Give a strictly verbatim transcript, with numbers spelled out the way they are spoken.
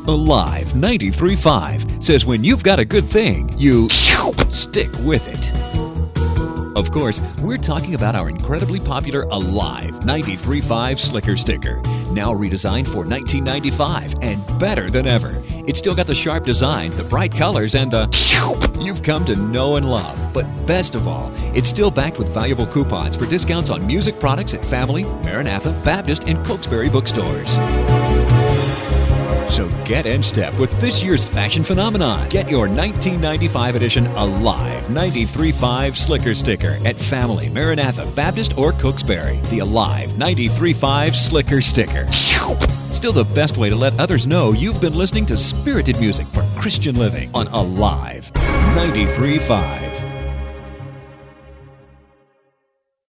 Alive ninety-three point five says when you've got a good thing, you stick with it. Of course, we're talking about our incredibly popular Alive ninety-three point five Slicker Sticker, now redesigned for nineteen ninety-five dollars and better than ever. It's still got the sharp design, the bright colors, and the you've come to know and love. But best of all, it's still backed with valuable coupons for discounts on music products at Family, Maranatha, Baptist, and Cokesbury bookstores. So get in step with this year's fashion phenomenon. Get your nineteen ninety-five edition Alive ninety-three point five Slicker Sticker at Family, Maranatha, Baptist, or Cokesbury. The Alive ninety-three point five Slicker Sticker. Still the best way to let others know you've been listening to spirited music for Christian living on Alive ninety-three point five.